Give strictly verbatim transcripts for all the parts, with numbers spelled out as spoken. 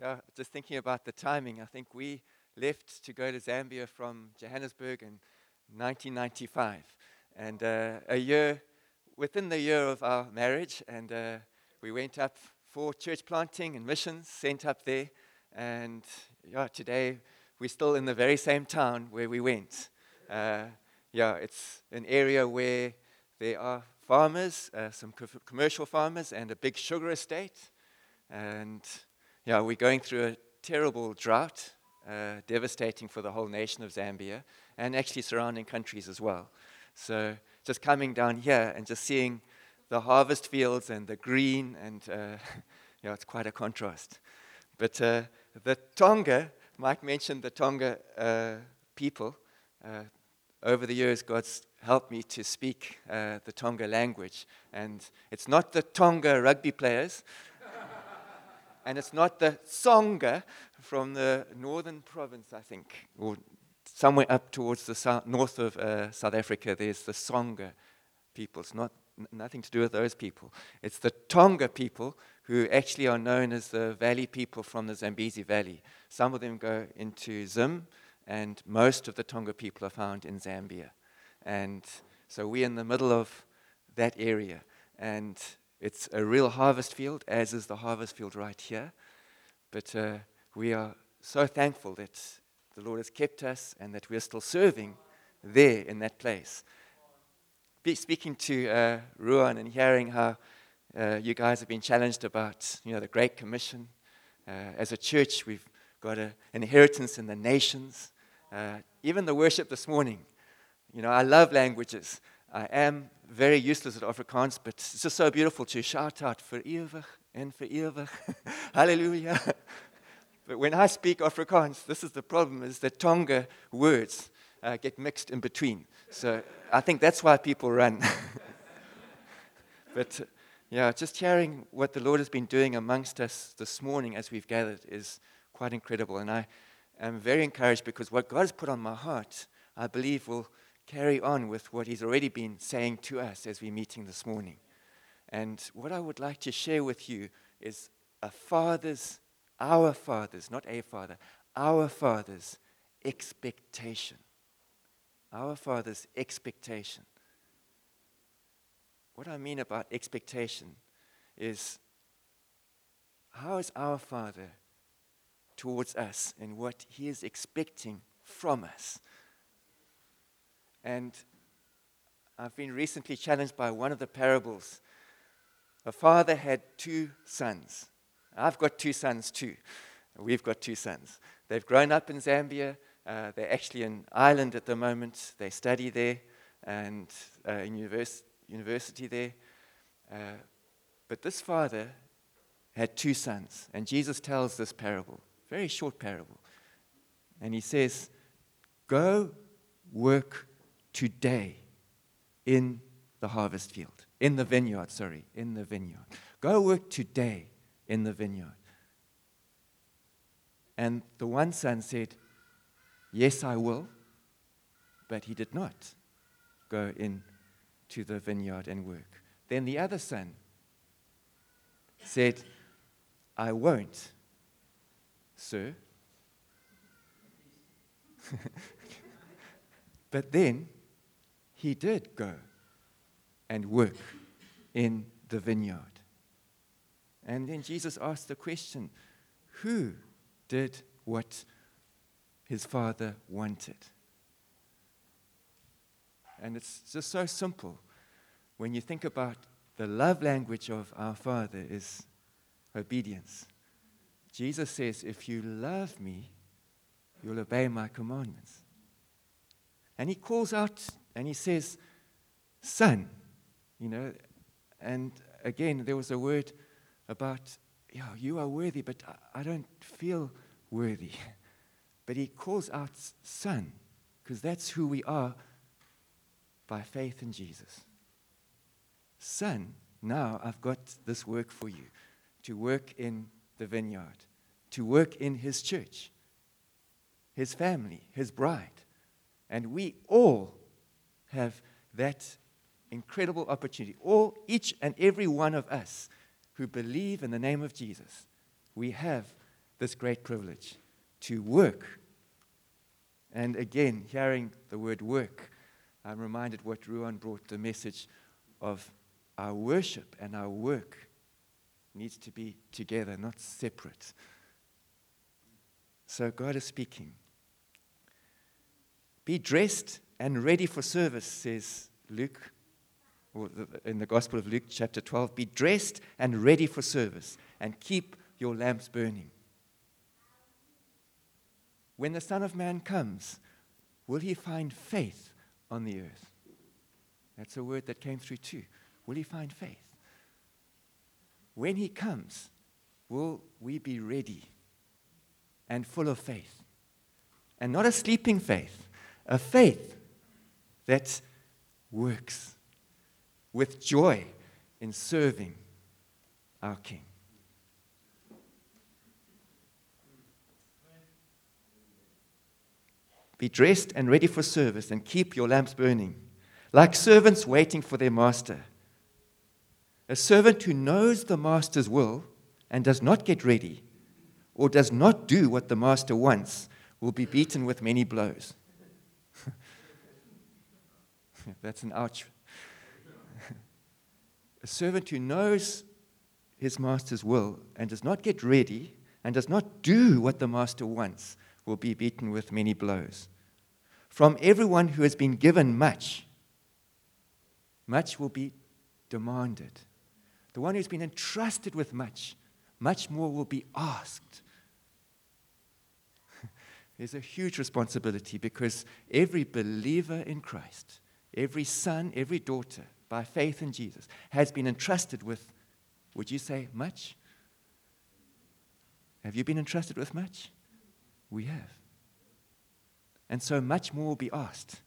Yeah, just thinking about the timing, I think we left to go to Zambia from Johannesburg in nineteen ninety-five. And uh, a year, within the year of our marriage, and uh, we went up for church planting and missions, sent up there. And yeah, today we're still in the very same town where we went. Uh, yeah, it's an area where there are farmers, uh, some co- commercial farmers, and a big sugar estate. And yeah, we're going through a terrible drought, uh, devastating for the whole nation of Zambia, and actually surrounding countries as well. So just coming down here and just seeing the harvest fields and the green, and uh, yeah, it's quite a contrast. But uh, the Tonga, Mike mentioned the Tonga uh, people. Uh, over the years, God's helped me to speak uh, the Tonga language. And it's not the Tonga rugby players, and it's not the Songa from the northern province, I think, or somewhere up towards the south, north of uh, South Africa. There's the Songa people. It's not n- nothing to do with those people. It's the Tonga people who actually are known as the Valley people from the Zambezi Valley. Some of them go into Zim, and most of the Tonga people are found in Zambia. And so we're in the middle of that area. And it's a real harvest field, as is the harvest field right here. But uh, we are so thankful that the Lord has kept us and that we're still serving there in that place. Be speaking to uh, Ruan and hearing how uh, you guys have been challenged about, you know, the Great Commission. Uh, as a church, we've got a, an inheritance in the nations. Uh, even the worship this morning. You know, I love languages. I am very useless at Afrikaans, but it's just so beautiful to shout out vir ewig and vir ewig. Hallelujah. But when I speak Afrikaans, this is the problem, is that Tonga words uh, get mixed in between. So I think that's why people run. But uh, yeah, just hearing what the Lord has been doing amongst us this morning as we've gathered is quite incredible. And I am very encouraged because what God has put on my heart, I believe will carry on with what he's already been saying to us as we're meeting this morning. And what I would like to share with you is a father's, our father's, not a father, our father's expectation. Our father's expectation. What I mean about expectation is, how is our Father towards us and what he is expecting from us? And I've been recently challenged by one of the parables. A father had two sons. I've got two sons too. We've got two sons. They've grown up in Zambia. Uh, they're actually in Ireland at the moment. They study there and uh, in univers- university there. Uh, but this father had two sons. And Jesus tells this parable, very short parable. And he says, go work today in the harvest field, in the vineyard, sorry, in the vineyard. Go work today in the vineyard. And the one son said, yes, I will, but he did not go in to the vineyard and work. Then the other son said, I won't, sir. But then he did go and work in the vineyard. And then Jesus asked the question, who did what his father wanted? And it's just so simple. When you think about the love language of our Father is obedience. Jesus says, if you love me, you'll obey my commandments. And he calls out and he says, son, you know, and again, there was a word about, yeah, you are worthy, but I, I don't feel worthy. But he calls out son, because that's who we are by faith in Jesus. Son, now I've got this work for you, to work in the vineyard, to work in his church, his family, his bride. And we all have that incredible opportunity. All, each and every one of us who believe in the name of Jesus, we have this great privilege to work. And again, hearing the word work, I'm reminded what Ruan brought, the message of our worship and our work needs to be together, not separate. So God is speaking. Be dressed and ready for service, says Luke, or in the Gospel of Luke, chapter twelve. Be dressed and ready for service, and keep your lamps burning. When the Son of Man comes, will he find faith on the earth? That's a word that came through too. Will he find faith? When he comes, will we be ready and full of faith? And not a sleeping faith, a faith that works with joy in serving our King. Be dressed and ready for service, and keep your lamps burning, like servants waiting for their master. A servant who knows the master's will and does not get ready, or does not do what the master wants, will be beaten with many blows. That's an ouch. A servant who knows his master's will and does not get ready and does not do what the master wants will be beaten with many blows. From everyone who has been given much, much will be demanded. The one who's been entrusted with much, much more will be asked. There's a huge responsibility because every believer in Christ, every son, every daughter, by faith in Jesus, has been entrusted with, would you say, much? Have you been entrusted with much? We have. And so much more will be asked.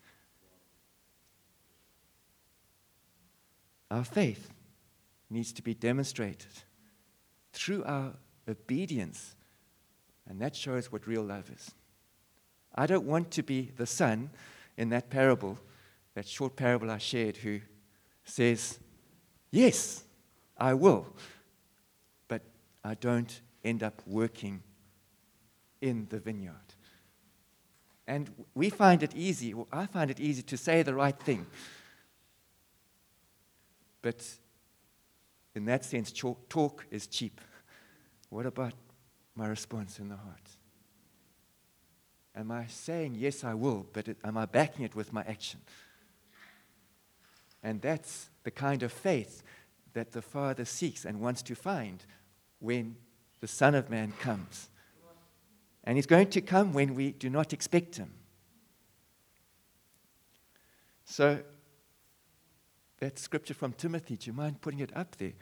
Our faith needs to be demonstrated through our obedience, and that shows what real love is. I don't want to be the son in that parable, that short parable I shared, who says, yes, I will, but I don't end up working in the vineyard. And we find it easy, well, I find it easy to say the right thing. But in that sense, talk is cheap. What about my response in the heart? Am I saying, yes, I will, but it, am I backing it with my action? And that's the kind of faith that the Father seeks and wants to find when the Son of Man comes. And he's going to come when we do not expect him. So, that scripture from Timothy, do you mind putting it up there?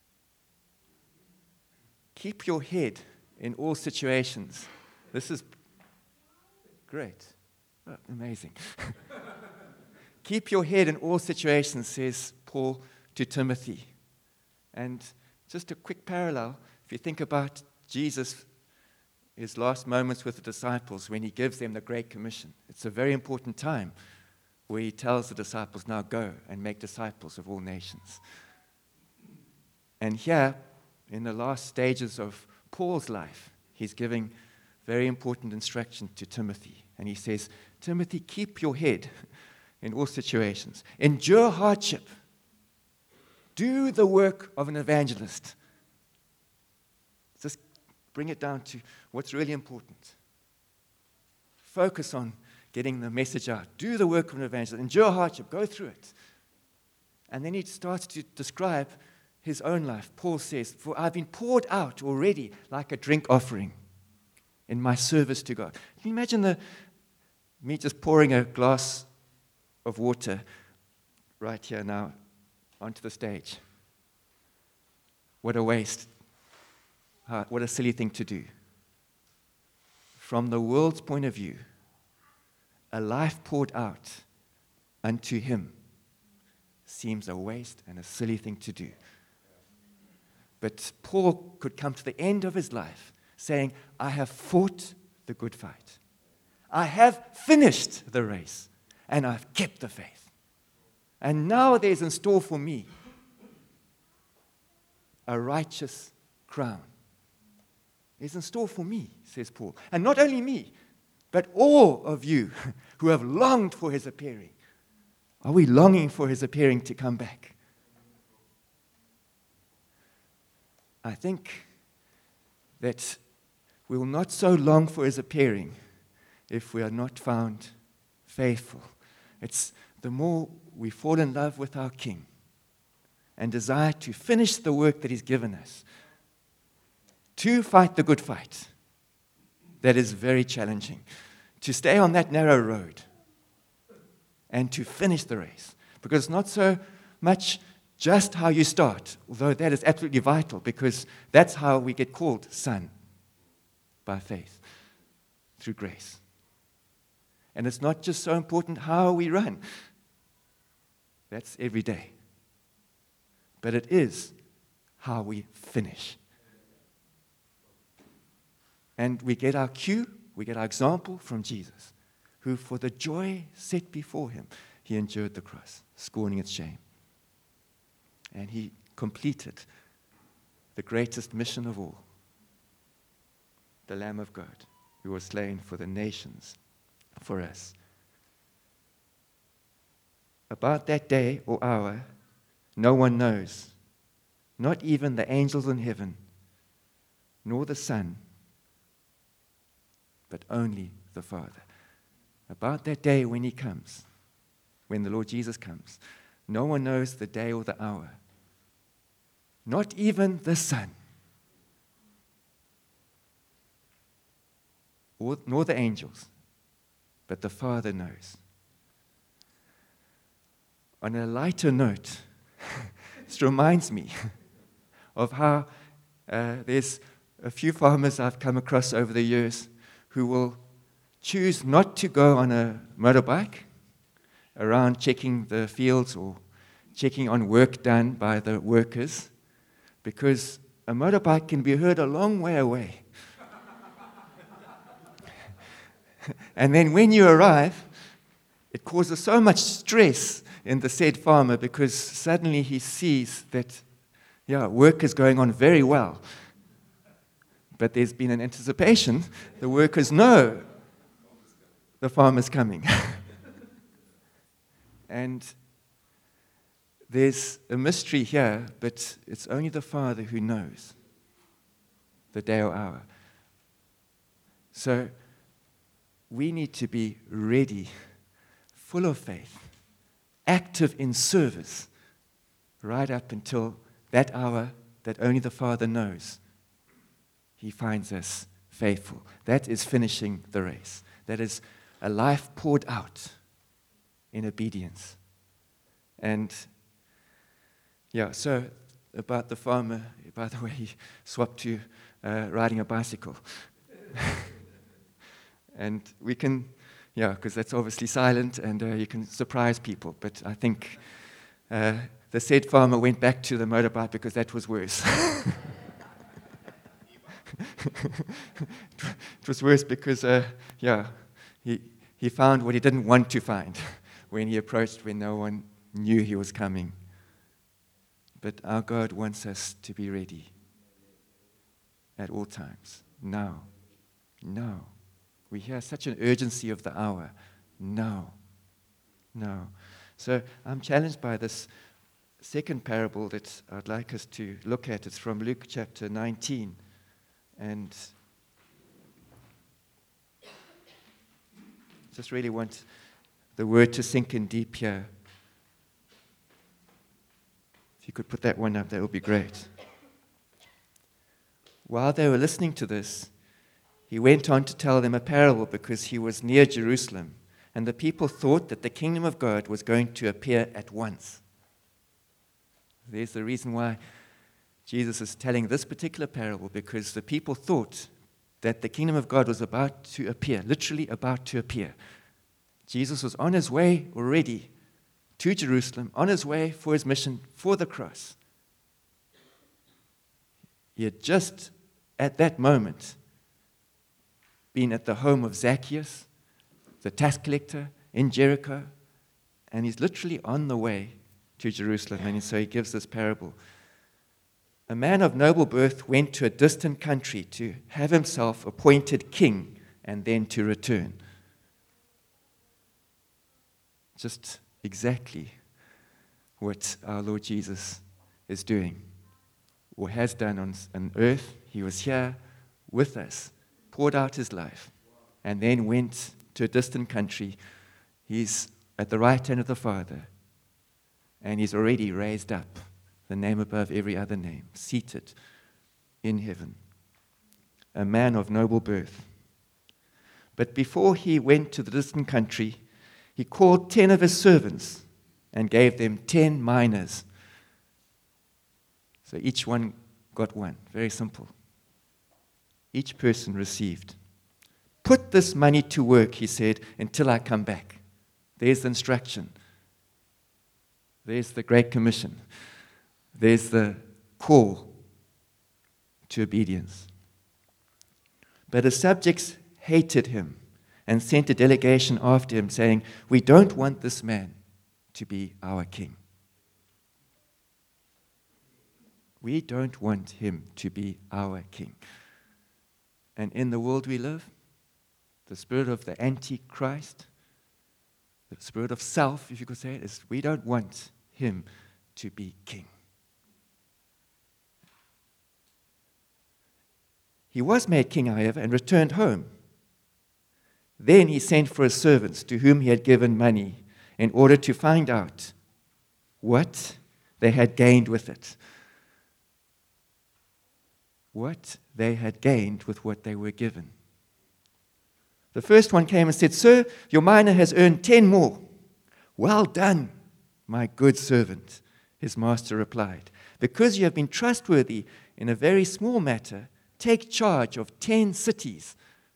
Keep your head in all situations. This is great. Oh, amazing. Keep your head in all situations, says Paul to Timothy. And just a quick parallel, if you think about Jesus, his last moments with the disciples when he gives them the Great Commission. It's a very important time where he tells the disciples, now go and make disciples of all nations. And here, in the last stages of Paul's life, he's giving very important instruction to Timothy. And he says, Timothy, keep your head in all situations. Endure hardship. Do the work of an evangelist. Just bring it down to what's really important. Focus on getting the message out. Do the work of an evangelist. Endure hardship. Go through it. And then he starts to describe his own life. Paul says, for I've been poured out already like a drink offering in my service to God. Can you imagine the, me just pouring a glass of water right here now onto the stage? What a waste. Uh, what a silly thing to do. From the world's point of view, a life poured out unto him seems a waste and a silly thing to do. But Paul could come to the end of his life saying, I have fought the good fight. I have finished the race, and I've kept the faith. And now there's in store for me a righteous crown is in store for me, says Paul. And not only me, but all of you who have longed for his appearing. Are we longing for his appearing to come back? I think that we will not so long for his appearing if we are not found faithful. It's the more we fall in love with our King and desire to finish the work that he's given us, to fight the good fight, that is very challenging, to stay on that narrow road and to finish the race. Because it's not so much just how you start, although that is absolutely vital, because that's how we get called son, by faith, through grace. And it's not just so important how we run. That's every day. But it is how we finish. And we get our cue, we get our example from Jesus, who for the joy set before him, he endured the cross, scorning its shame. And he completed the greatest mission of all, the Lamb of God, who was slain for the nations, for us. About that day or hour, no one knows, not even the angels in heaven, nor the Son, but only the Father. About that day when he comes, when the Lord Jesus comes, no one knows the day or the hour, not even the Son, or, nor the angels, but the Father knows. On a lighter note, this reminds me of how uh, there's a few farmers I've come across over the years who will choose not to go on a motorbike around checking the fields or checking on work done by the workers, because a motorbike can be heard a long way away. And then when you arrive, it causes so much stress in the said farmer, because suddenly he sees that, yeah, work is going on very well. But there's been an anticipation. The workers know the farmer's coming. And there's a mystery here, but it's only the Father who knows the day or hour. So we need to be ready, full of faith, active in service, right up until that hour that only the Father knows. He finds us faithful. That is finishing the race. That is a life poured out in obedience. And yeah, so about the farmer, by the way, he swapped to uh, riding a bicycle. And we can, yeah, because that's obviously silent and uh, you can surprise people. But I think uh, the said farmer went back to the motorbike because that was worse. It was worse because, uh, yeah, he, he found what he didn't want to find when he approached when no one knew he was coming. But our God wants us to be ready at all times. Now. Now. We hear such an urgency of the hour. Now. Now. So I'm challenged by this second parable that I'd like us to look at. It's from Luke chapter nineteen. And just really want the word to sink in deep here. If you could put that one up, that would be great. While they were listening to this, he went on to tell them a parable because he was near Jerusalem, and the people thought that the kingdom of God was going to appear at once. There's the reason why Jesus is telling this particular parable, because the people thought that the kingdom of God was about to appear, literally about to appear. Jesus was on his way already to Jerusalem, on his way for his mission, for the cross. He had just at that moment been at the home of Zacchaeus, the tax collector in Jericho, and he's literally on the way to Jerusalem. And so he gives this parable a man of noble birth went to a distant country to have himself appointed king and then to return. Just exactly what our Lord Jesus is doing, or has done on, on earth. He was here with us, poured out his life, and then went to a distant country. He's at the right hand of the Father, and he's already raised up the name above every other name, seated in heaven, a man of noble birth. But before he went to the distant country, he called ten of his servants and gave them ten minas. So each one got one. Very simple. Each person received. Put this money to work, he said, until I come back. There's the instruction. There's the Great Commission. There's the call to obedience. But his subjects hated him and sent a delegation after him, saying, "We don't want this man to be our king. We don't want him to be our king." And in the world we live, the spirit of the Antichrist, the spirit of self, if you could say it, is we don't want him to be king. He was made king, however, and returned home. Then he sent for his servants, to whom he had given money, in order to find out what they had gained with it. What they had gained with what they were given. The first one came and said, "Sir, your mina has earned ten more." "Well done, my good servant," his master replied. "Because you have been trustworthy in a very small matter, take charge of ten cities."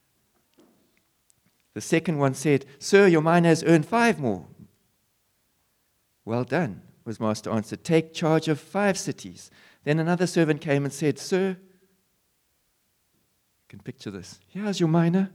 The second one said, "Sir, your mina has earned five more." "Well done," his master answered. "Take charge of five cities." Then another servant came and said, "Sir," you can picture this, "here's your mina.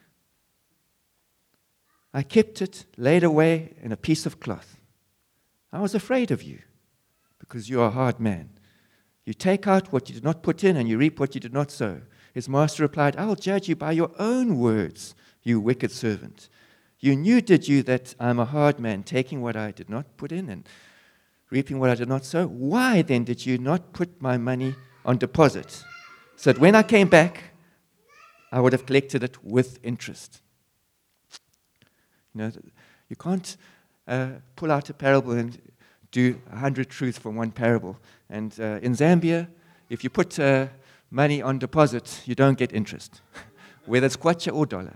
I kept it laid away in a piece of cloth. I was afraid of you, because you are a hard man. You take out what you did not put in, and you reap what you did not sow." His master replied, "I will judge you by your own words, you wicked servant. You knew, did you, that I am a hard man, taking what I did not put in and reaping what I did not sow? Why then did you not put my money on deposit, so that when I came back, I would have collected it with interest?" You know, you can't uh, pull out a parable and do a hundred truths from one parable. And uh, in Zambia, if you put uh, money on deposit, you don't get interest, whether it's kwacha or dollar.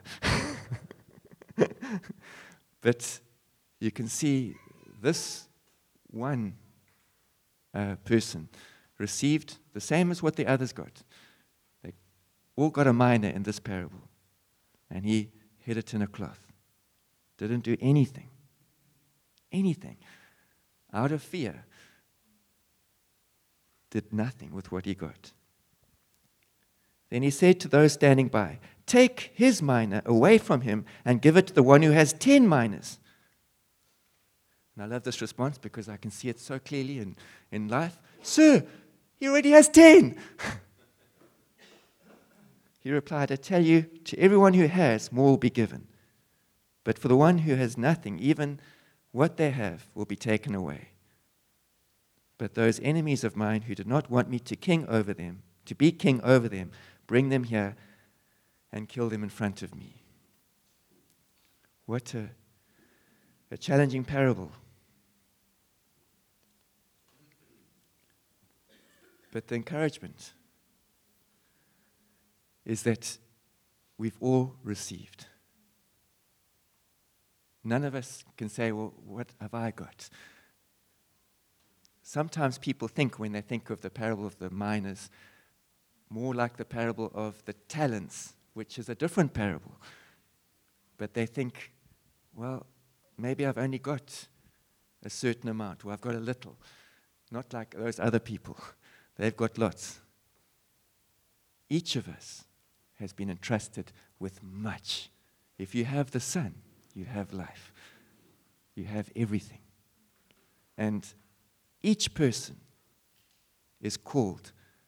But you can see this one uh, person received the same as what the others got. They all got a mina in this parable, and he hid it in a cloth. Didn't do anything, anything, out of fear. Did nothing with what he got. Then he said to those standing by, "Take his mina away from him and give it to the one who has ten minas." And I love this response because I can see it so clearly in, in life. "Sir, he already has ten." He replied, "I tell you, to everyone who has, more will be given. But for the one who has nothing, even what they have will be taken away. But those enemies of mine who did not want me to king over them, to be king over them, bring them here and kill them in front of me." What a, a challenging parable. But the encouragement is that we've all received. None of us can say, "Well, what have I got?" Sometimes people think, when they think of the parable of the minas, more like the parable of the talents, which is a different parable. But they think, well, maybe I've only got a certain amount, or I've got a little. Not like those other people. They've got lots. Each of us has been entrusted with much. If you have the Son, you have life. You have everything. And each person is called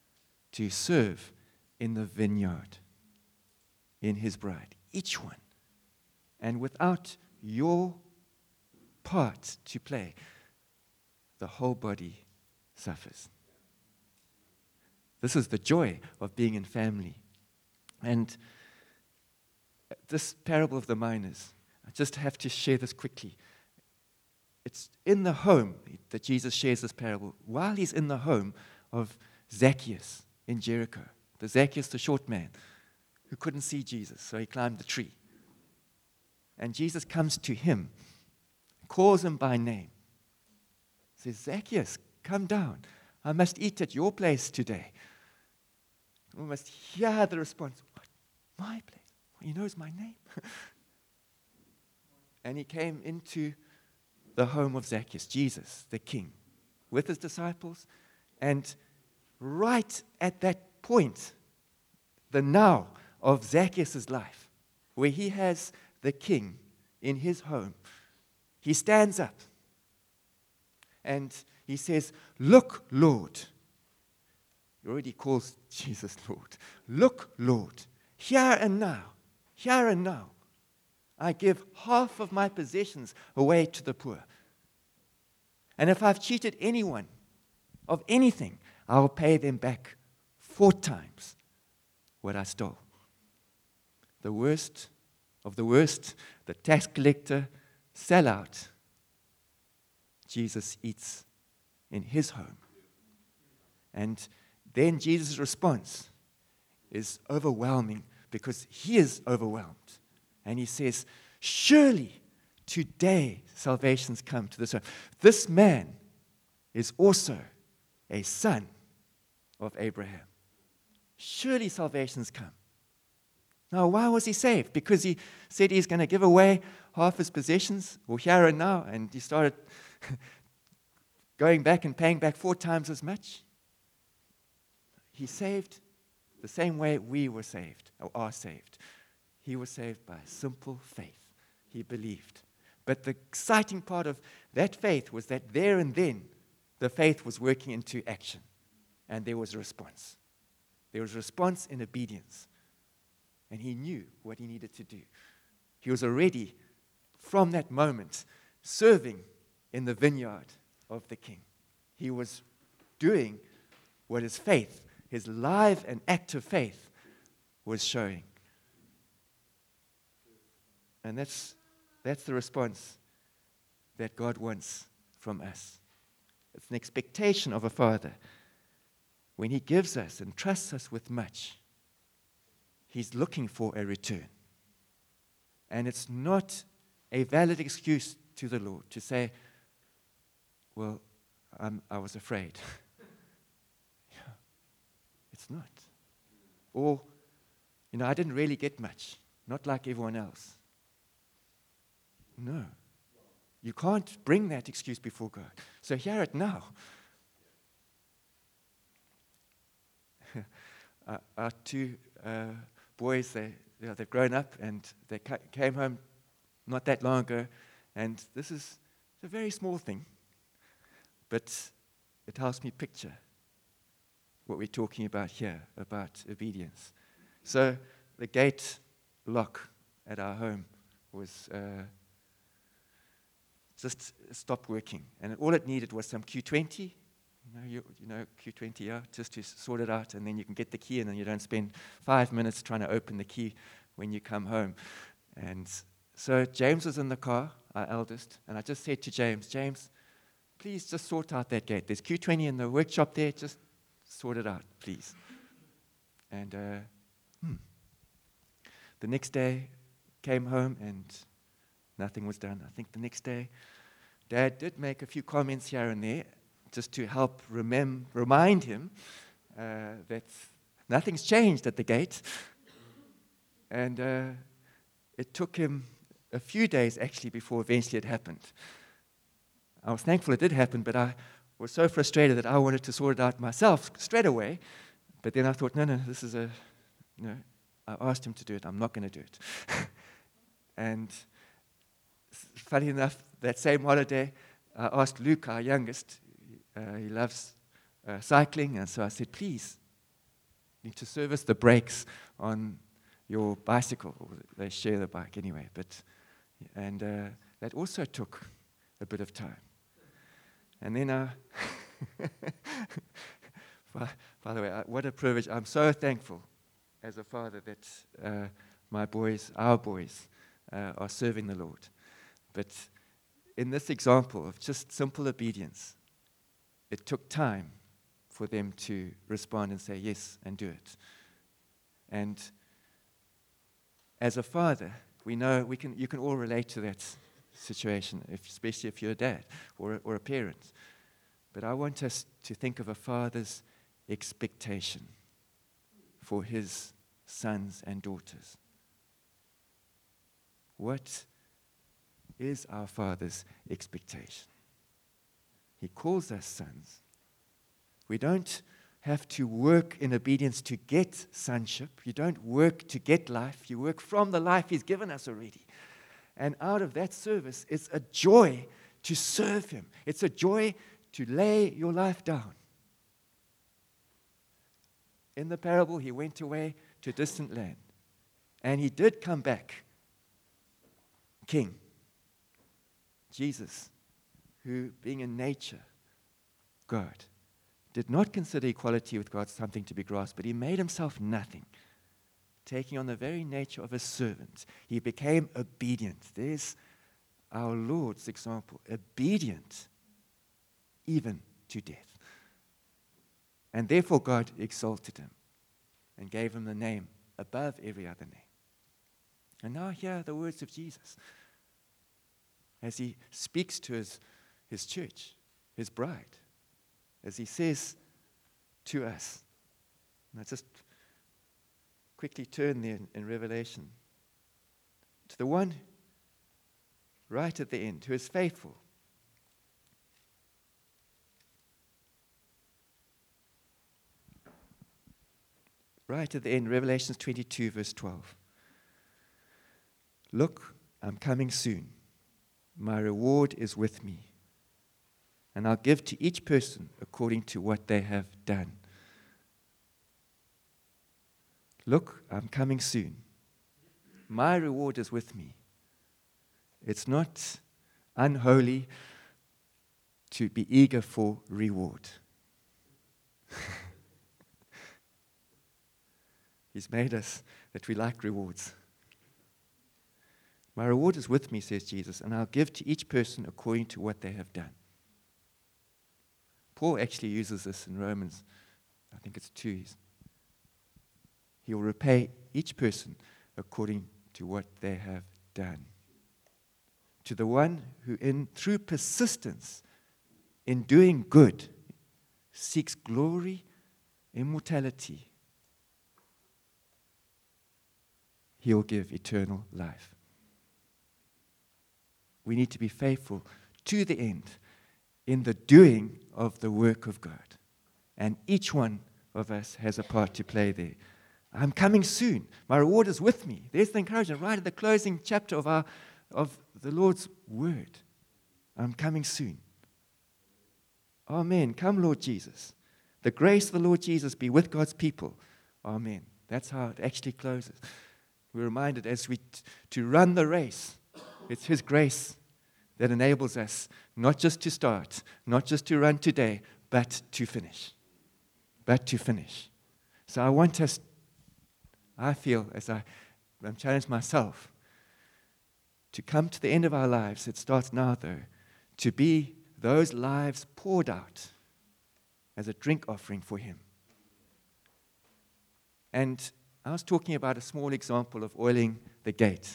to serve in the vineyard, in his bride, each one. And without your part to play, the whole body suffers. This is the joy of being in family. And this parable of the miners, I just have to share this quickly. It's in the home that Jesus shares this parable, while he's in the home of Zacchaeus in Jericho. The Zacchaeus, the short man, who couldn't see Jesus, so he climbed the tree. And Jesus comes to him, calls him by name, says, Zacchaeus, come down. I must eat at your place today. We must hear the response, what? My place? Well, he knows my name. And he came into the home of Zacchaeus, Jesus, the king, with his disciples. And right at that point, the now of Zacchaeus' life, where he has the king in his home, he stands up and he says, look, Lord. He already calls Jesus Lord. Look, Lord, here and now, here and now, I give half of my possessions away to the poor. And if I've cheated anyone of anything, I'll pay them back four times what I stole. The worst of the worst, the tax collector, sellout, Jesus eats in his home. And then Jesus' response is overwhelming because he is overwhelmed. And he says, surely today salvation's come to this home. This man is also a son of Abraham. Surely salvation's come. Now, why was he saved? Because he said he's going to give away half his possessions, or here and now, and he started going back and paying back four times as much? He's saved the same way we were saved, or are saved. He was saved by simple faith. He believed. But the exciting part of that faith was that there and then, the faith was working into action. And there was a response. There was a response in obedience. And he knew what he needed to do. He was already, from that moment, serving in the vineyard of the king. He was doing what his faith, his live and active faith, was showing. And that's, that's the response that God wants from us. It's an expectation of a father. When he gives us and trusts us with much, he's looking for a return. And it's not a valid excuse to the Lord to say, well, I'm, I was afraid. Yeah, it's not. Or, you know, I didn't really get much, not like everyone else. No. You can't bring that excuse before God. So hear it now. uh, our two uh, boys, they, you know, they've grown up and they ca- came home not that long ago. And this is a very small thing, but it helps me picture what we're talking about here, about obedience. So the gate lock at our home was uh, just stopped working. And all it needed was some Q twenty. You know, you, you know Q twenty, yeah, just to sort it out, and then you can get the key, and then you don't spend five minutes trying to open the key when you come home. And so James was in the car, our eldest, and I just said to James, James, please just sort out that gate. There's Q twenty in the workshop there, just sort it out, please. And uh, hmm. the next day, came home, and nothing was done. I think the next day, Dad did make a few comments here and there, just to help remem- remind him uh, that nothing's changed at the gate. And uh, it took him a few days, actually, before eventually it happened. I was thankful it did happen, but I was so frustrated that I wanted to sort it out myself straight away. But then I thought, no, no, this is a, you know, I asked him to do it. I'm not going to do it. And funny enough, that same holiday, I asked Luke, our youngest, uh, he loves uh, cycling, and so I said, please, need to service the brakes on your bicycle. They share the bike anyway, but and uh, that also took a bit of time. And then, uh, by, by the way, uh, what a privilege! I'm so thankful as a father that uh, my boys, our boys, uh, are serving the Lord. But in this example of just simple obedience, it took time for them to respond and say yes and do it. And as a father, we know we can. You can all relate to that situation, if, especially if you're a dad or, or a parent. But I want us to think of a father's expectation for his sons and daughters. What is our Father's expectation? He calls us sons. We don't have to work in obedience to get sonship. You don't work to get life. You work from the life He's given us already. And out of that service, it's a joy to serve Him. It's a joy to lay your life down. In the parable, he went away to a distant land. And he did come back king. Jesus, who, being in nature God, did not consider equality with God something to be grasped, but he made himself nothing, taking on the very nature of a servant. He became obedient. There's our Lord's example, obedient even to death. And therefore God exalted him and gave him the name above every other name. And now hear the words of Jesus as he speaks to his, his church, his bride, as he says to us. Now just quickly turn there in, in Revelation to the one right at the end who is faithful. Right at the end, Revelation twenty-two, verse twelve. Look, I'm coming soon. My reward is with me, and I'll give to each person according to what they have done. Look, I'm coming soon. My reward is with me. It's not unholy to be eager for reward. He's made us that we like rewards. My reward is with me, says Jesus, and I'll give to each person according to what they have done. Paul actually uses this in Romans, I think it's two. He will repay each person according to what they have done. To the one who, in through persistence in doing good, seeks glory, immortality, He'll give eternal life. We need to be faithful to the end in the doing of the work of God. And each one of us has a part to play there. I'm coming soon. My reward is with me. There's the encouragement right at the closing chapter of our of the Lord's word. I'm coming soon. Amen. Come, Lord Jesus. The grace of the Lord Jesus be with God's people. Amen. That's how it actually closes. We're reminded as we t- to run the race. It's His grace that enables us not just to start, not just to run today, but to finish. But to finish. So I want us, I feel, as I, I'm challenged myself, to come to the end of our lives, it starts now though, to be those lives poured out as a drink offering for Him. And I was talking about a small example of oiling the gate.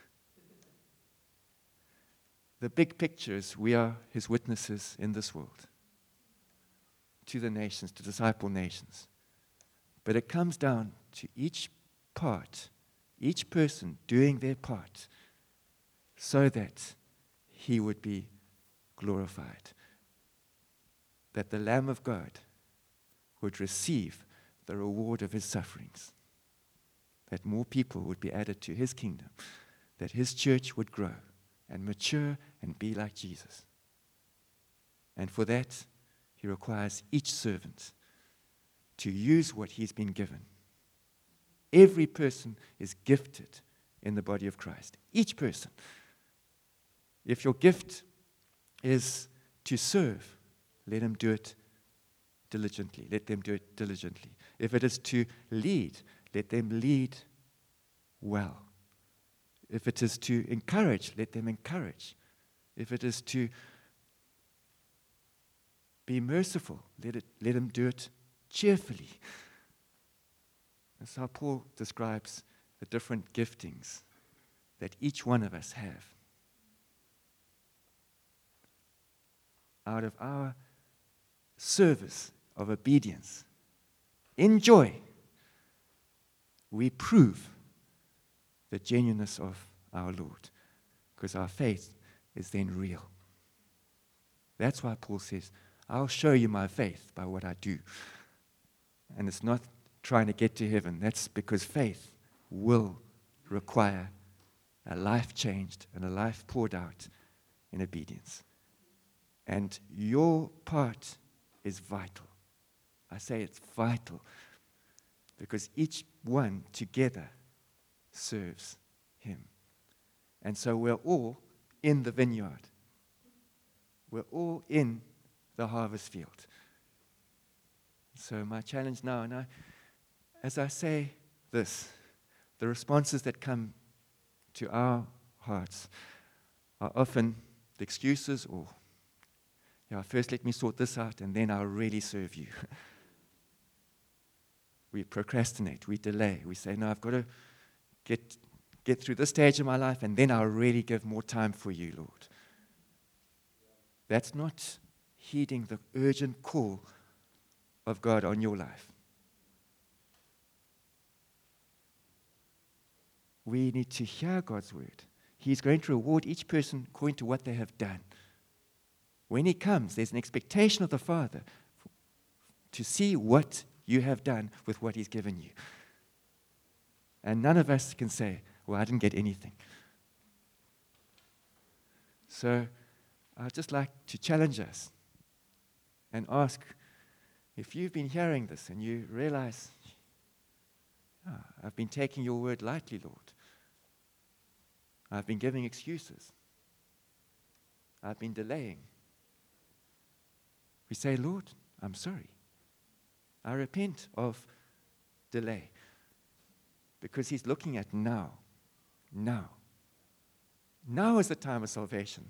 The big picture is we are His witnesses in this world, to the nations, to disciple nations. But it comes down to each part, each person doing their part so that He would be glorified, that the Lamb of God would receive the reward of His sufferings, that more people would be added to His kingdom, that His church would grow and mature and be like Jesus. And for that, He requires each servant to use what he's been given Every person is gifted in the body of Christ. Each person. If your gift is to serve, let him do it diligently. Let them do it diligently. If it is to lead, let them lead well. If it is to encourage, let them encourage. If it is to be merciful, let it let them do it cheerfully. That's how Paul describes the different giftings that each one of us have. Out of our service of obedience, in joy, we prove the genuineness of our Lord, because our faith is then real. That's why Paul says, I'll show you my faith by what I do. And it's not trying to get to heaven. That's because faith will require a life changed and a life poured out in obedience. And your part is vital. I say it's vital because each one together serves him. And so we're all in the vineyard. We're all in the harvest field. So my challenge now, and I, as I say this, the responses that come to our hearts are often the excuses or, yeah, first let me sort this out and then I'll really serve you. We procrastinate, we delay, we say, no, I've got to get get through this stage of my life and then I'll really give more time for you, Lord. That's not heeding the urgent call of God on your life. We need to hear God's word. He's going to reward each person according to what they have done. When he comes, there's an expectation of the Father to see what you have done with what he's given you. And none of us can say, well, I didn't get anything. So I'd just like to challenge us and ask, if you've been hearing this and you realize, oh, I've been taking your word lightly, Lord. I've been giving excuses. I've been delaying. We say, Lord, I'm sorry. I repent of delay. Because he's looking at now. Now. Now is the time of salvation.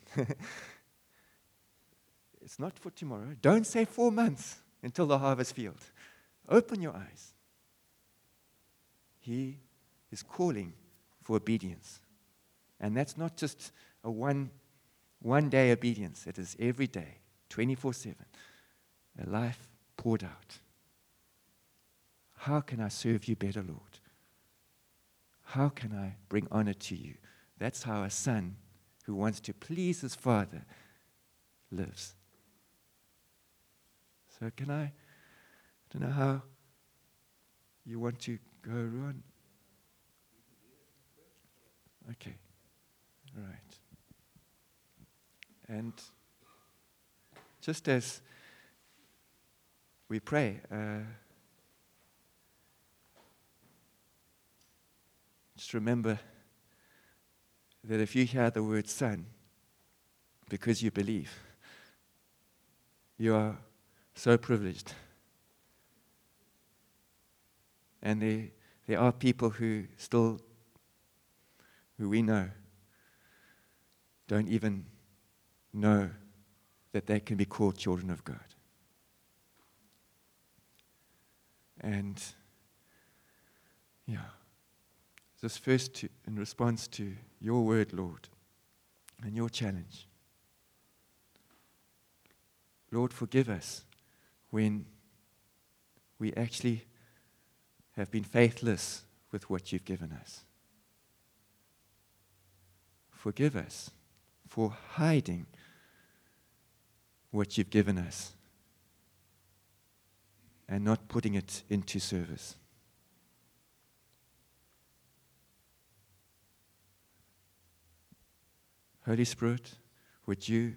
It's not for tomorrow. Don't say four months until the harvest field. Open your eyes. He is calling for obedience. And that's not just a one, one day obedience. It is every day, twenty-four seven. A life poured out. How can I serve you better, Lord? How can I bring honor to you? That's how a son who wants to please his father lives. So can I, I don't know how you want to go, Ruan? Okay. All right. And just as we pray, uh, just remember that if you hear the word son, because you believe, you are so privileged. And there, there are people who still, who we know, don't even know that they can be called children of God. And, yeah, just first to, in response to your word, Lord, and your challenge. Lord, forgive us when we actually have been faithless with what you've given us. Forgive us for hiding what you've given us and not putting it into service. Holy Spirit, would you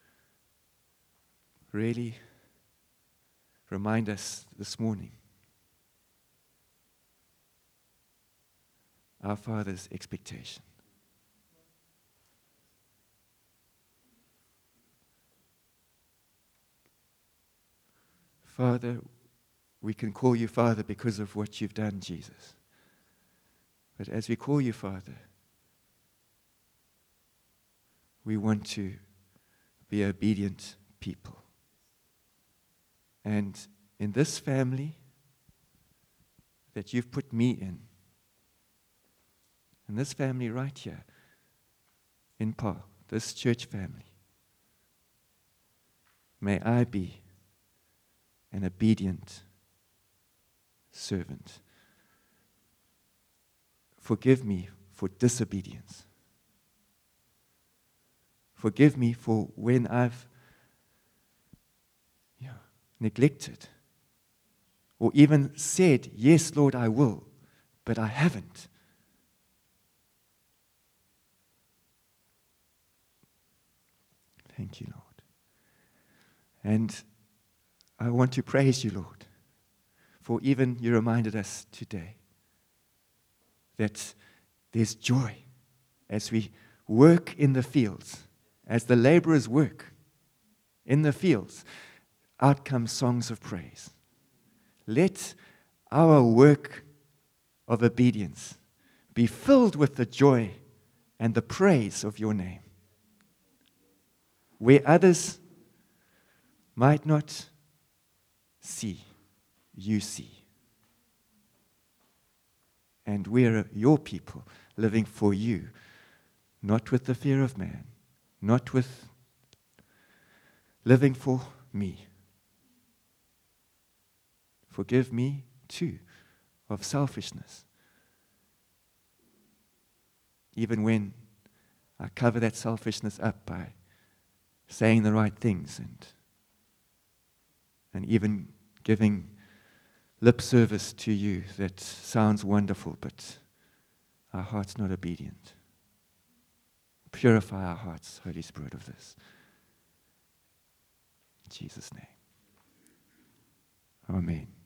really remind us this morning our Father's expectation. Father, we can call you Father because of what you've done, Jesus. But as we call you Father, we want to be obedient people. And in this family that you've put me in, in this family right here, in Paul, this church family, may I be an obedient servant. Forgive me for disobedience. Forgive me for when I've yeah, neglected or even said, yes, Lord, I will, but I haven't. Thank you, Lord. And I want to praise you, Lord, for even you reminded us today that there's joy as we work in the fields, as the laborers work in the fields. Out come songs of praise. Let our work of obedience be filled with the joy and the praise of your name. Where others might not see, you see. And we're your people living for you, not with the fear of man, not with living for me. Forgive me, too, of selfishness. Even when I cover that selfishness up by saying the right things and, and even giving lip service to you that sounds wonderful, but our heart's not obedient. Purify our hearts, Holy Spirit, of this. In Jesus' name. Amen.